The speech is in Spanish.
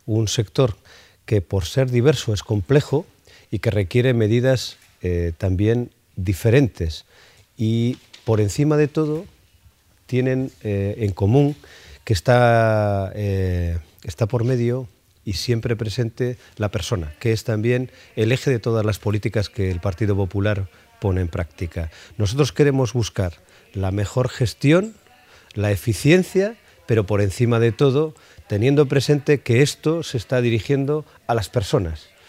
un sector que por ser diverso es complejo y que requiere medidas también diferentes, y por encima de todo tienen en común que está por medio y siempre presente la persona, que es también el eje de todas las políticas que el Partido Popular pone en práctica. Nosotros queremos buscar la mejor gestión, la eficiencia, pero por encima de todo teniendo presente que esto se está dirigiendo a las personas